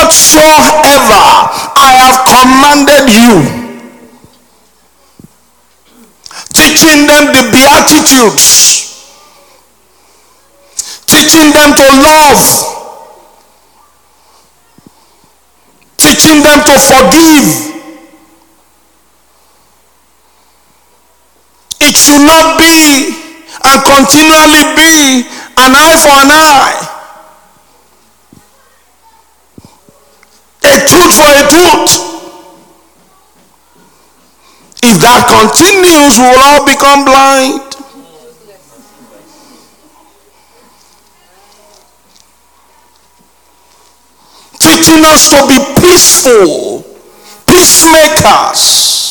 whatsoever I have commanded you, teaching them the Beatitudes, teaching them to love, teaching them to forgive. It should not be and continually be an eye for an eye, a tooth for a tooth. If that continues, we will all become blind. Teaching us to be peaceful, peacemakers.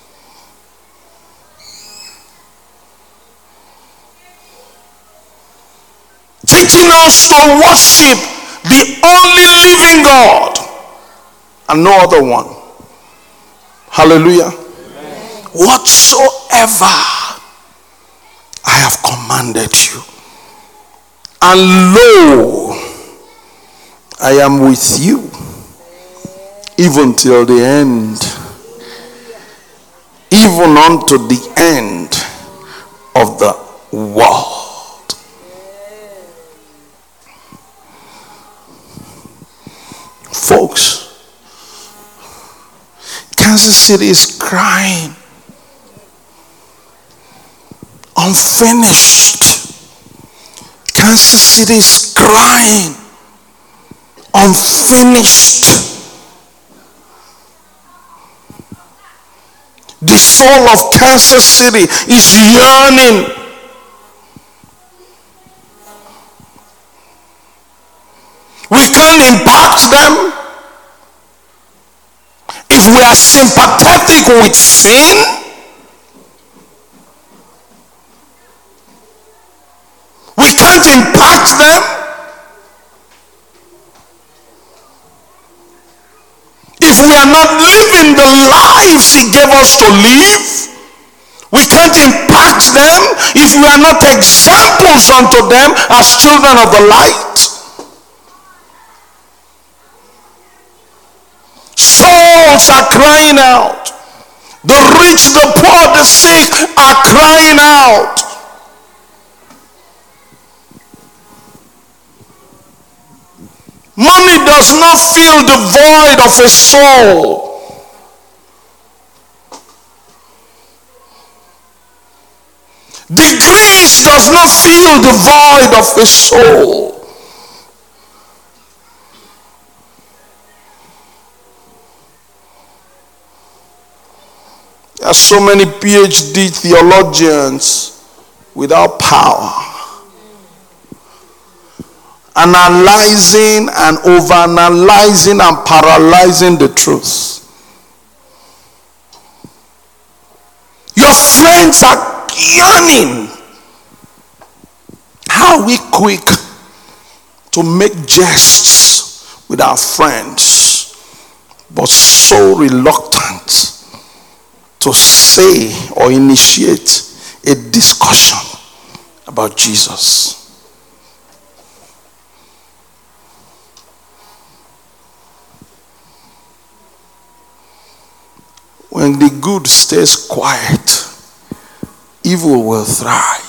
Teaching us to worship the only living God and no other one. Hallelujah. Amen. Whatsoever I have commanded you, and lo, I am with you even till the end, even unto the end of the world. Folks, Kansas City is crying, unfinished. Kansas City is crying, unfinished. The soul of Kansas City is yearning. We can't impact them. If we are sympathetic with sin, we can't impact them. If we are not living the lives He gave us to live, we can't impact them. If we are not examples unto them as children of the light. Souls are crying out. The rich, the poor, the sick are crying out. Money does not fill the void of a soul. Degrees does not fill the void of a soul. There are so many PhD theologians without power, analyzing and overanalyzing and paralyzing the truth. Your friends are yearning. How are we quick to make jests with our friends, but so reluctant to say or initiate a discussion about Jesus? When the good stays quiet, evil will thrive.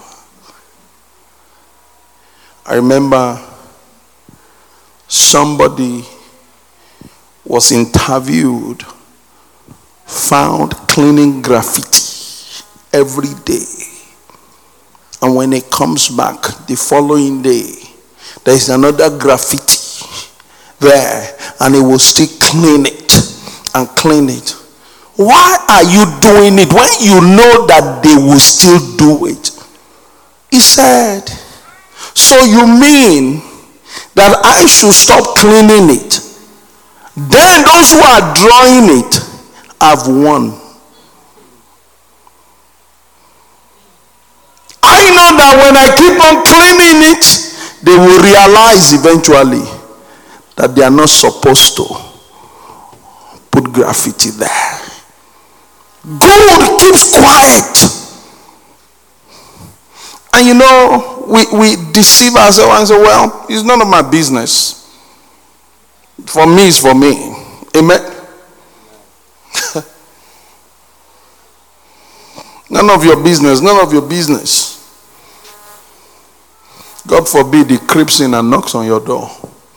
I remember somebody was interviewed, found cleaning graffiti every day. And when he comes back the following day, there is another graffiti there, and he will still clean it and clean it. Why are you doing it when you know that they will still do it? He said, so you mean that I should stop cleaning it? Then those who are drawing it have won. I know that when I keep on cleaning it, they will realize eventually that they are not supposed to put graffiti there. Good keeps quiet. And you know, we deceive ourselves and say, well, it's none of my business. For me is for me. Amen. None of your business. None of your business. God forbid he creeps in and knocks on your door.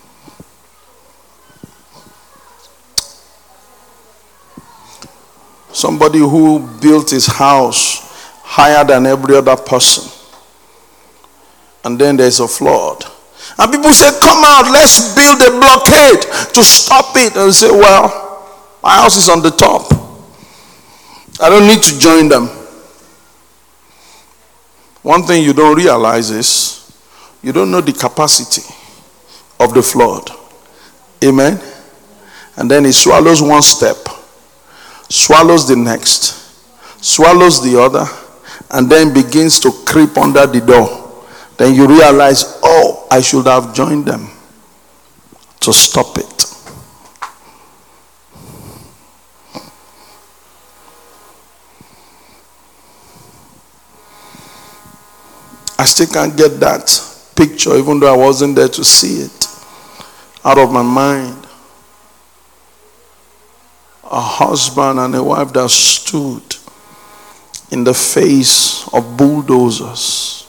Somebody who built his house higher than every other person. And then there's a flood. And people say, come out, let's build a blockade to stop it. And say, well, my house is on the top. I don't need to join them. One thing you don't realize is, you don't know the capacity of the flood. Amen. And then it swallows one step, swallows the next, swallows the other, and then begins to creep under the door. Then you realize, oh, I should have joined them to stop it. I still can't get that picture, even though I wasn't there to see it, out of my mind. A husband and a wife that stood in the face of bulldozers,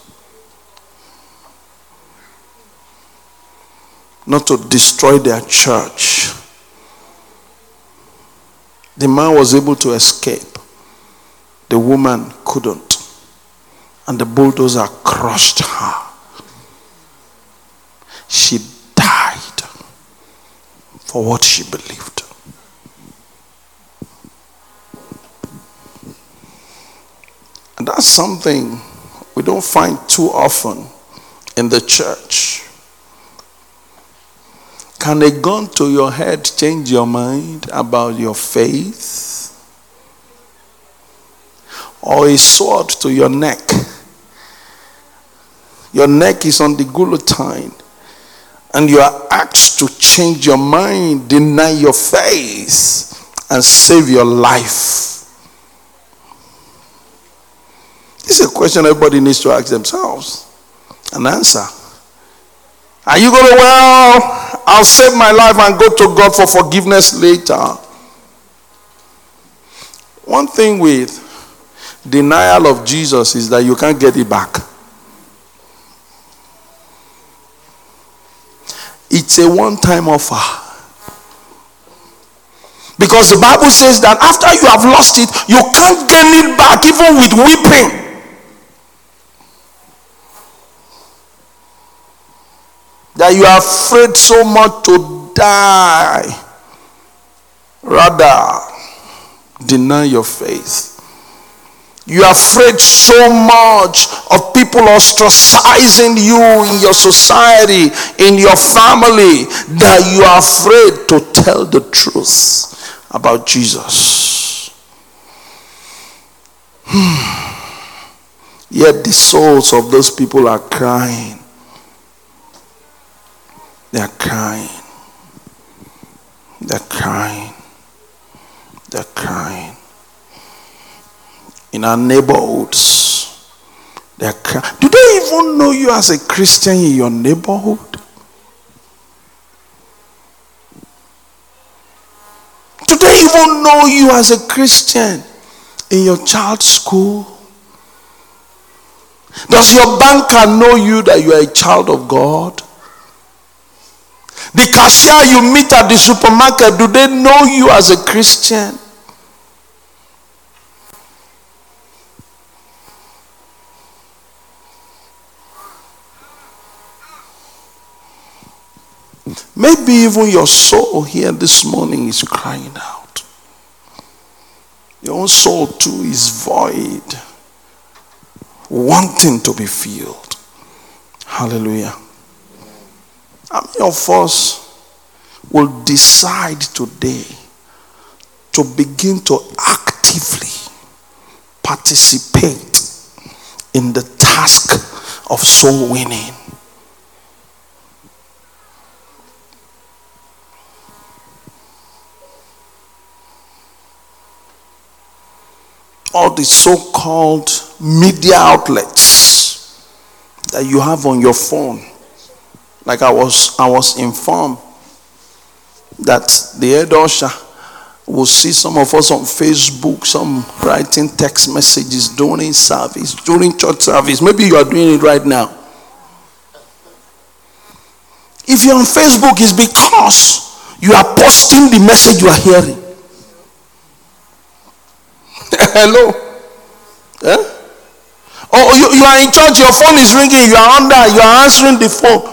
not to destroy their church. The man was able to escape. The woman couldn't. And the bulldozer crushed her. She died for what she believed. And that's something we don't find too often in the church. Can a gun to your head change your mind about your faith? Or a sword to your neck? Your neck is on the guillotine, and you are asked to change your mind, deny your faith, and save your life. This is a question everybody needs to ask themselves and answer. Are you going to, well, I'll save my life and go to God for forgiveness later? One thing with denial of Jesus is that you can't get it back. It's a one-time offer. Because the Bible says that after you have lost it, you can't gain it back even with weeping. That you are afraid so much to die. Rather, deny your faith. You are afraid so much of people ostracizing you in your society, in your family, that you are afraid to tell the truth about Jesus. Yet the souls of those people are crying. They are crying. They're crying. They're crying. In our neighborhoods, they're crying. Do they even know you as a Christian in your neighborhood? Do they even know you as a Christian in your child's school? Does your banker know you that you are a child of God? The cashier you meet at the supermarket, do they know you as a Christian? Maybe even your soul here this morning is crying out. Your own soul too is void, wanting to be filled. Hallelujah. How many of us will decide today to begin to actively participate in the task of soul winning? All the so-called media outlets that you have on your phone. Like I was informed that the head usher will see some of us on Facebook, some writing text messages during service, during church service. Maybe you are doing it right now. If you're on Facebook, it's because you are posting the message you are hearing. Hello? Yeah? Or you are in church, your phone is ringing, you are answering the phone.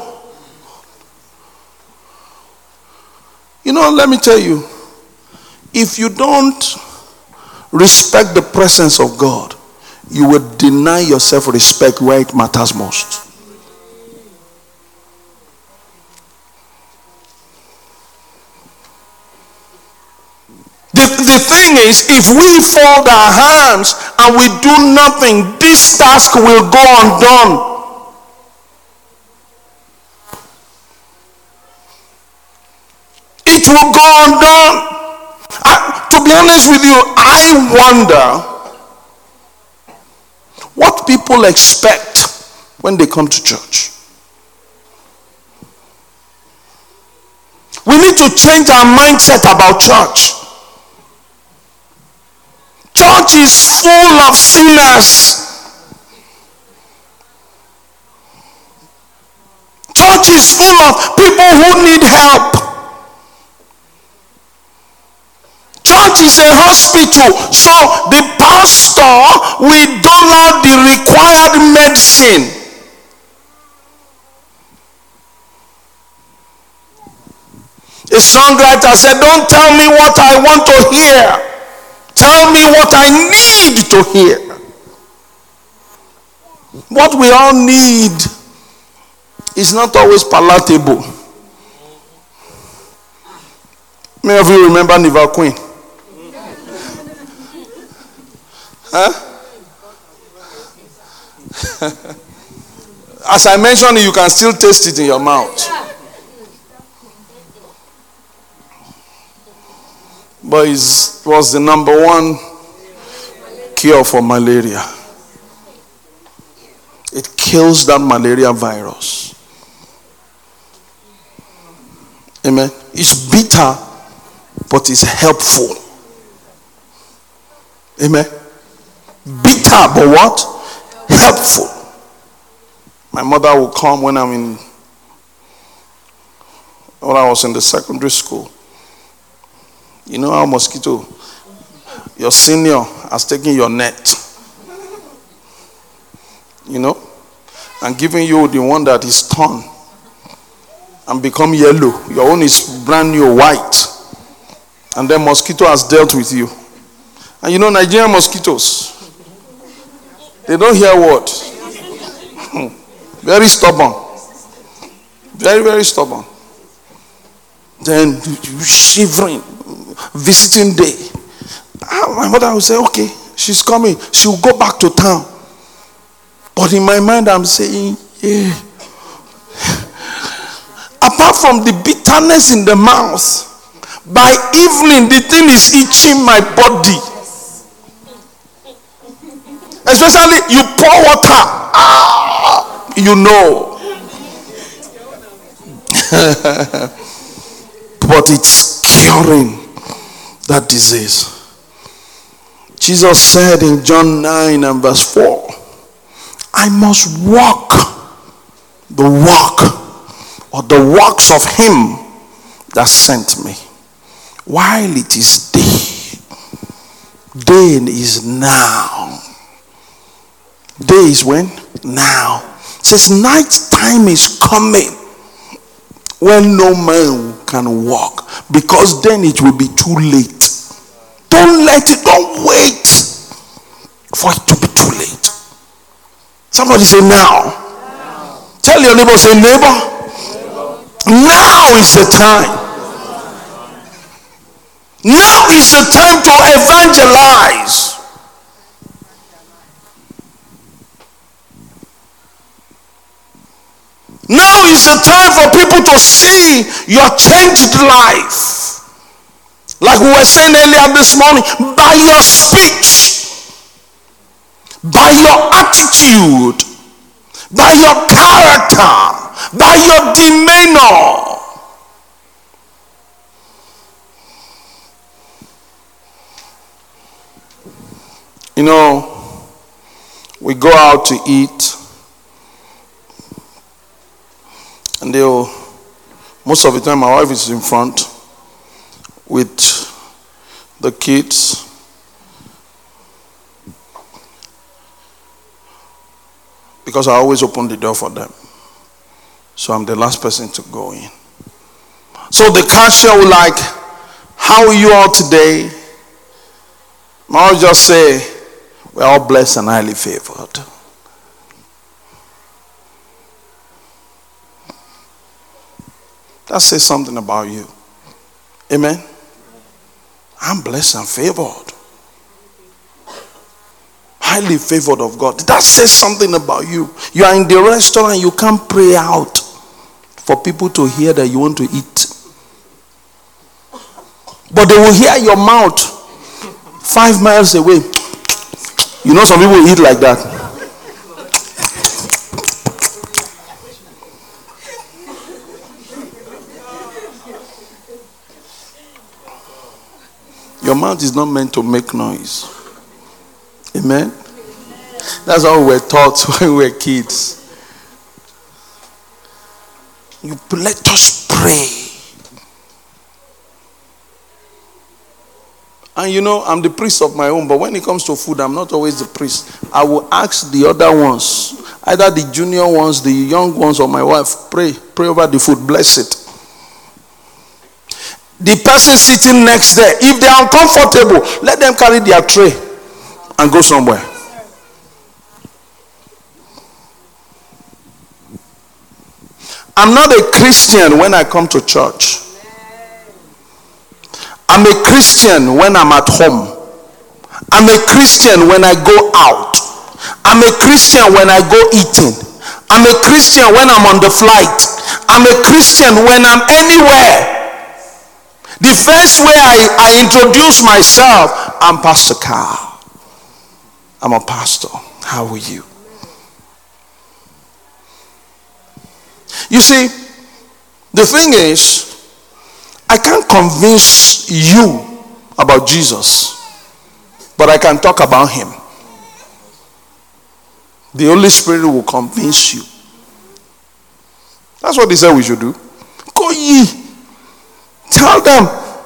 You know, let me tell you, if you don't respect the presence of God, you will deny yourself respect where it matters most. The thing is, if we fold our hands and we do nothing, this task will go undone. It will go undone. To be honest with you, I wonder what people expect when they come to church. We need to change our mindset about church. Church is full of sinners. Church is full of people who need help. Church is a hospital, so the pastor will dole out the required medicine. A songwriter said, "Don't tell me what I want to hear. Tell me what I need to hear." What we all need is not always palatable. Many of you remember Niva Queen. Huh? As I mentioned, you can still taste it in your mouth. But it was the number one cure for malaria. It kills that malaria virus. Amen. It's bitter, but it's helpful. Amen. Bitter, but what? Helpful. My mother will come when I was in the secondary school. You know how mosquito, your senior has taken your net, you know, and giving you the one that is torn and become yellow. Your own is brand new white. And then mosquito has dealt with you. And you know, Nigerian mosquitoes, they don't hear word. Very stubborn. Very, very stubborn. Then shivering, visiting day. My mother will say, okay, she's coming. She will go back to town. But in my mind, I'm saying, yeah. Apart from the bitterness in the mouth, by evening, the thing is itching my body. Especially, you pour water. You know. But it's curing that disease. Jesus said in John 9 and verse 4, I must walk the walk or the works of him that sent me while it is day. Day is now. Day is when? Now. It says night time is coming when no man can walk, because then it will be too late. Don't wait for it to be too late. Somebody say now. Tell your neighbor, say neighbor, now is the time. Now is the time to evangelize. Now is the time for people to see your changed life. Like we were saying earlier this morning, by your speech, by your attitude, by your character, by your demeanor. You know, we go out to eat, and most of the time my wife is in front with the kids. Because I always open the door for them. So I'm the last person to go in. So the cashier will like, how are you all today? I'll just say, we're all blessed and highly favored. That says something about you. Amen? I'm blessed and favored. Highly favored of God. That says something about you. You are in the restaurant, you can't pray out for people to hear that you want to eat. But they will hear your mouth 5 miles away. You know, some people eat like that. Your mouth is not meant to make noise. Amen? That's how we were taught when we were kids. Let us pray. And you know, I'm the priest of my own, but when it comes to food, I'm not always the priest. I will ask the other ones, either the junior ones, the young ones, or my wife, pray over the food, bless it. The person sitting next there, if they are uncomfortable, let them carry their tray and go somewhere. I'm not a Christian when I come to church. I'm a Christian when I'm at home. I'm a Christian when I go out. I'm a Christian when I go eating. I'm a Christian when I'm on the flight. I'm a Christian when I'm anywhere. The first way I introduce myself, I'm Pastor Carl. I'm a pastor. How are you? You see, the thing is, I can't convince you about Jesus, but I can talk about him. The Holy Spirit will convince you. That's what he said we should do. Go ye. Tell them.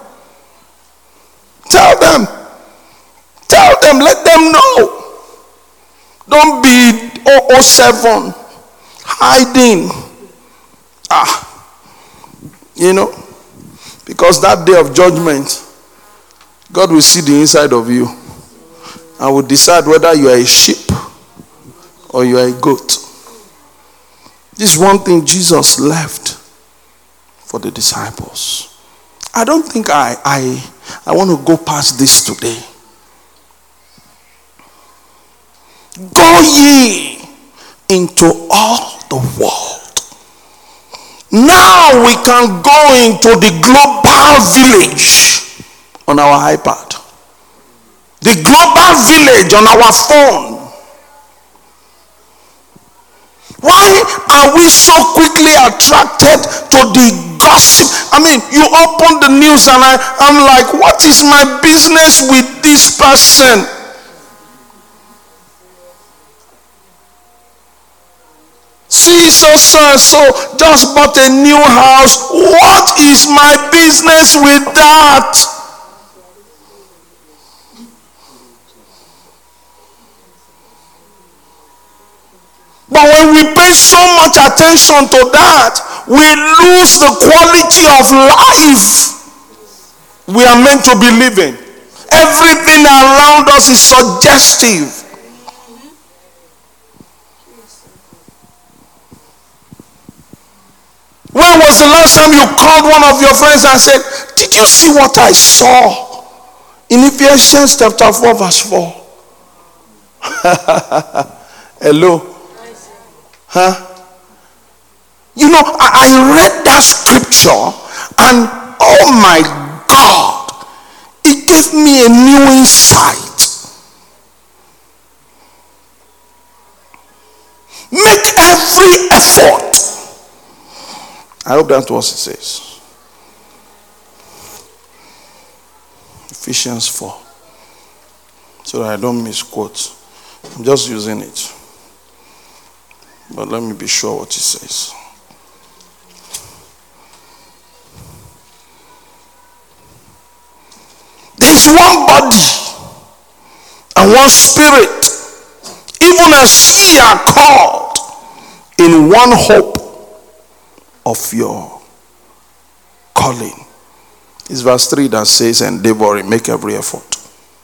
Let them know. Don't be 007 hiding. You know, because that day of judgment, God will see the inside of you and will decide whether you are a sheep or you are a goat. This is one thing Jesus left for the disciples. I don't think I want to go past this today. Go ye into all the world. Now we can go into the global village on our iPad. The global village on our phone. Why are we so quickly attracted to the gossip? I mean, you open the news and I'm like, what is my business with this person? See, so just bought a new house. What is my business with that? But when we pay so much attention to that, we lose the quality of life we are meant to be living. Everything around us is suggestive. When was the last time you called one of your friends and said, did you see what I saw in Ephesians chapter 4 verse 4? Hello? Huh? You know, I read that scripture and oh my God, it gave me a new insight. Make every effort. I hope that's what it says. Ephesians 4. so that I don't misquote. I'm just using it. But let me be sure what it says. There's one body and one spirit, even as ye are called in one hope of your calling. It's verse 3 that says, endeavor, make every effort.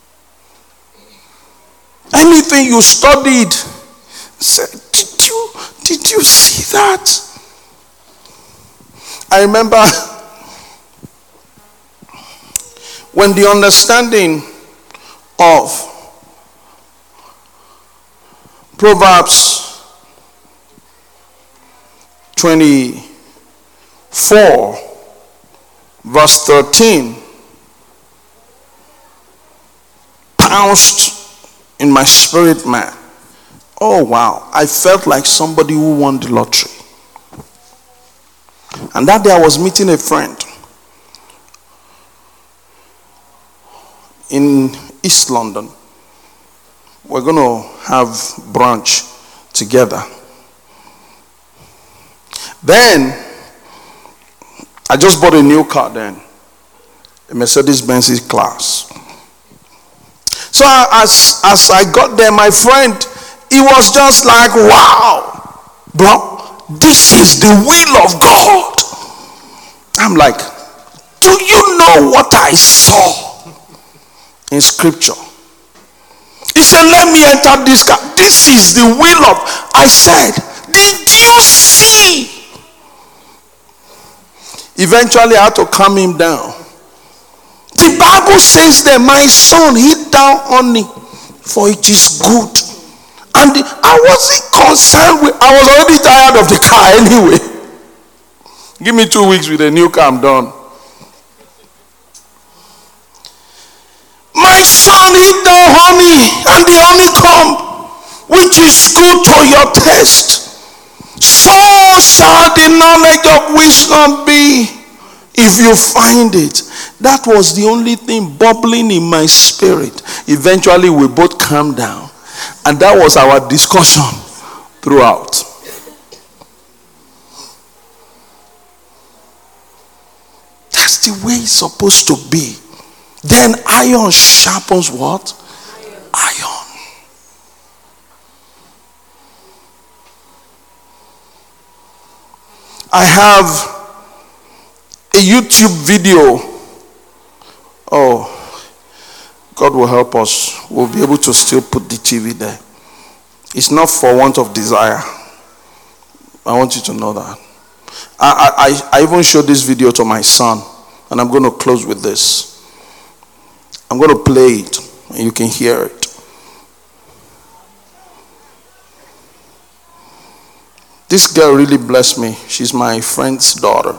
Anything you studied, say, did you see that? I remember when the understanding of Proverbs 24 verse 13 pounced in my spirit, man. Oh wow, I felt like somebody who won the lottery. And that day I was meeting a friend in East London. We're going to have brunch together. Then I just bought a new car then, a Mercedes-Benz class. So as I got there, my friend, he was just like, wow, bro, this is the will of God. I'm like, do you know what I saw in scripture? He said, let me enter this car. This is the will of. I said, did you see? Eventually I had to calm him down. The Bible says that, my son, eat thou honey, for it is good. And I wasn't concerned with, I was already tired of the car anyway. Give me 2 weeks with a new car, I'm done. My son, eat the honey and the honeycomb, which is good to your taste. So shall the knowledge of wisdom be, if you find it. That was the only thing bubbling in my spirit. Eventually we both calmed down, and that was our discussion throughout. That's the way it's supposed to be. Then iron sharpens what? Iron. I have a YouTube video. Oh, God will help us. We'll be able to still put the TV there. It's not for want of desire. I want you to know that. I even showed this video to my son, and I'm going to close with this. I'm going to play it, and you can hear it. This girl really blessed me. She's my friend's daughter.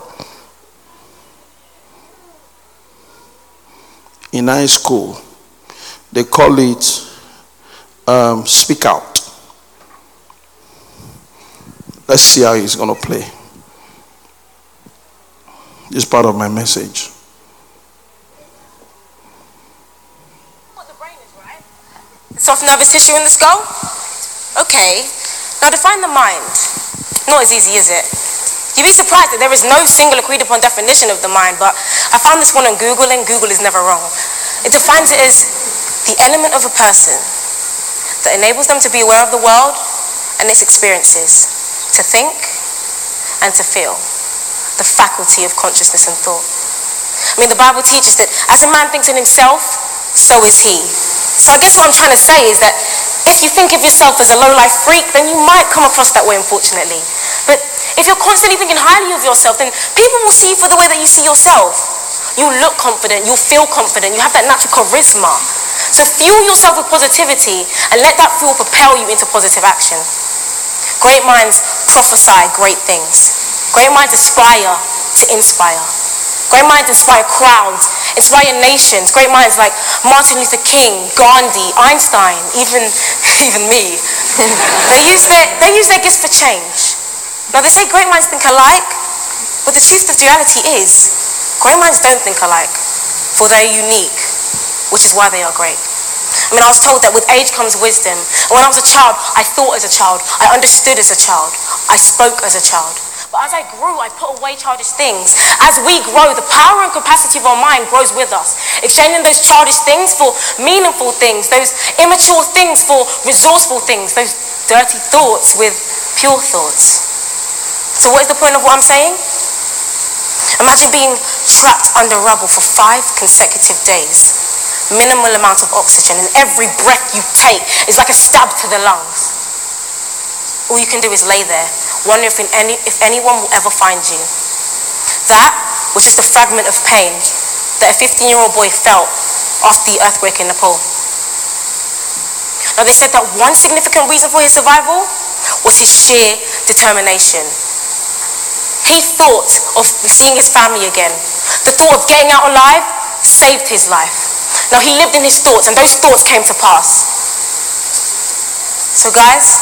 In high school, they call it Speak Out. Let's see how he's going to play. This is part of my message. What the brain is, right? Soft nervous tissue in the skull? Okay. Now define the mind. Not as easy, is it? You'd be surprised that there is no single agreed upon definition of the mind, but I found this one on Google, and Google is never wrong. It defines it as the element of a person that enables them to be aware of the world and its experiences, to think and to feel, the faculty of consciousness and thought. I mean, the Bible teaches that as a man thinks in himself, so is he. So I guess what I'm trying to say is that if you think of yourself as a low-life freak, then you might come across that way, unfortunately. But if you're constantly thinking highly of yourself, then people will see you for the way that you see yourself. You'll look confident, you'll feel confident, you have that natural charisma. So fuel yourself with positivity and let that fuel propel you into positive action. Great minds prophesy great things. Great minds aspire to inspire. Great minds inspire crowds, inspire nations. Great minds like Martin Luther King, Gandhi, Einstein, even me. They use their gifts for change. Now they say great minds think alike, but the truth of reality is, great minds don't think alike, for they are unique, which is why they are great. I mean, I was told that with age comes wisdom. And when I was a child, I thought as a child. I understood as a child. I spoke as a child. But as I grew, I put away childish things. As we grow, the power and capacity of our mind grows with us. Exchanging those childish things for meaningful things, those immature things for resourceful things, those dirty thoughts with pure thoughts. So what is the point of what I'm saying? Imagine being trapped under rubble for 5 consecutive days. Minimal amount of oxygen, and every breath you take is like a stab to the lungs. All you can do is lay there, wondering if anyone will ever find you. That was just a fragment of pain that a 15-year-old boy felt after the earthquake in Nepal. Now, they said that one significant reason for his survival was his sheer determination. He thought of seeing his family again. The thought of getting out alive saved his life. Now, he lived in his thoughts, and those thoughts came to pass. So, guys,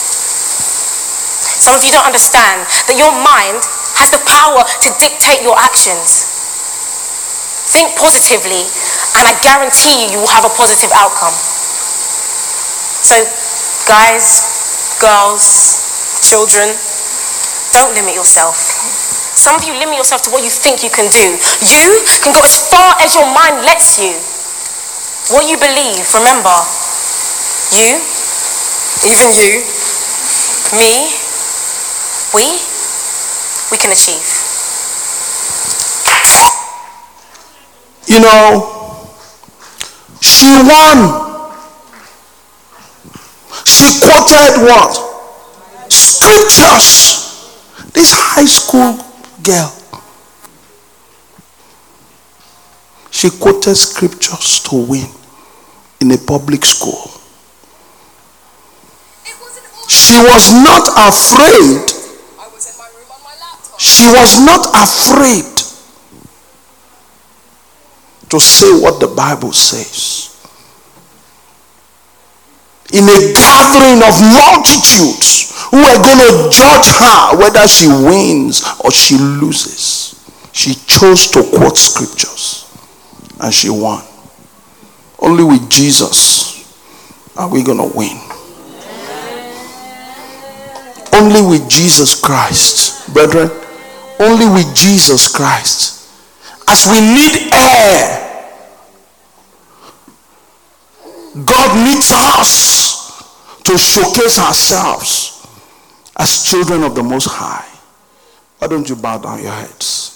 some of you don't understand that your mind has the power to dictate your actions. Think positively, and I guarantee you will have a positive outcome. So, guys, girls, children, don't limit yourself. Some of you limit yourself to what you think you can do. You can go as far as your mind lets you. What you believe, remember, you, even you, me, we can achieve. You know, she won. She quoted what? Scriptures. This high school girl. She quoted scriptures to win in a public school. She was not afraid. She was not afraid to say what the Bible says. In a gathering of multitudes who are going to judge her whether she wins or she loses, she chose to quote scriptures and she won. Only with Jesus are we going to win. Only with Jesus Christ, brethren. Only with Jesus Christ. As we need air, God needs us to showcase ourselves as children of the Most High. Why don't you bow down your heads?